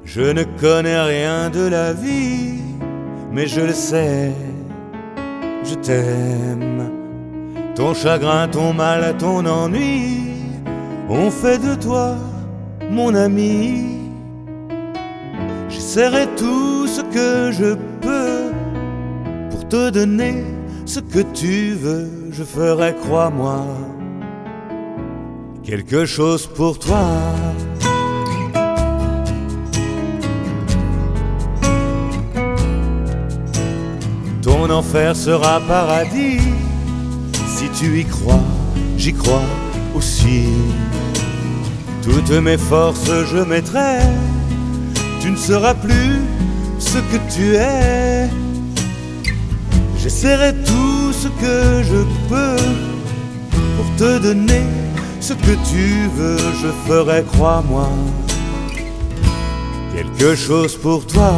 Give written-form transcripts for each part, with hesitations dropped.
Je ne connais rien de la vie, mais je le sais, je t'aime. Ton chagrin, ton mal, ton ennui ont fait de toi mon ami. J'essaierai tout ce que je peux pour te donner ce que tu veux. Je ferai, crois-moi, quelque chose pour toi. Ton enfer sera paradis. Si tu y crois, j'y crois aussi. Toutes mes forces je mettrai. Tu ne seras plus ce que tu es. J'essaierai tout ce que je peux pour te donner ce que tu veux. Je ferai, crois-moi, quelque chose pour toi.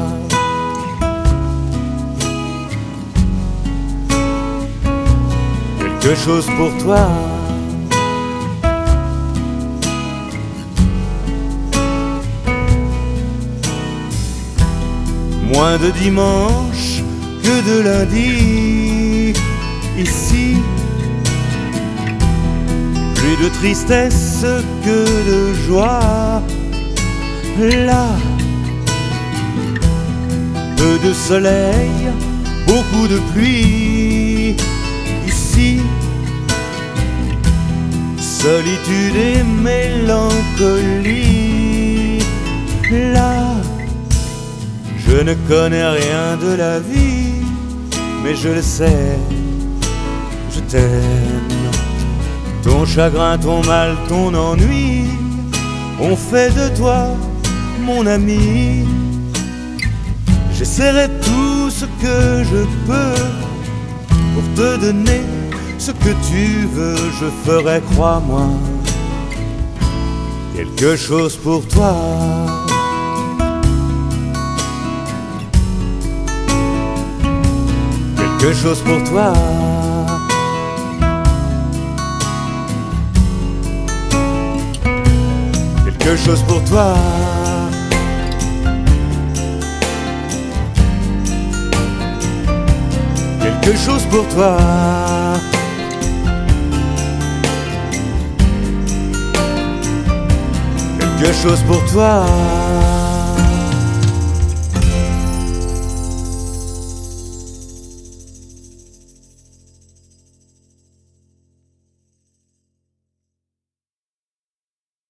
Quelque chose pour toi. Moins de dimanche que de lundi ici. Plus de tristesse que de joie là. Peu de soleil, beaucoup de pluie ici. Solitude et mélancolie là. Je ne connais rien de la vie, mais je le sais, je t'aime. Ton chagrin, ton mal, ton ennui ont fait de toi mon ami. J'essaierai tout ce que je peux pour te donner ce que tu veux. Je ferai, crois-moi, quelque chose pour toi. Quelque chose pour toi. Quelque chose pour toi. Quelque chose pour toi. Quelque chose pour toi.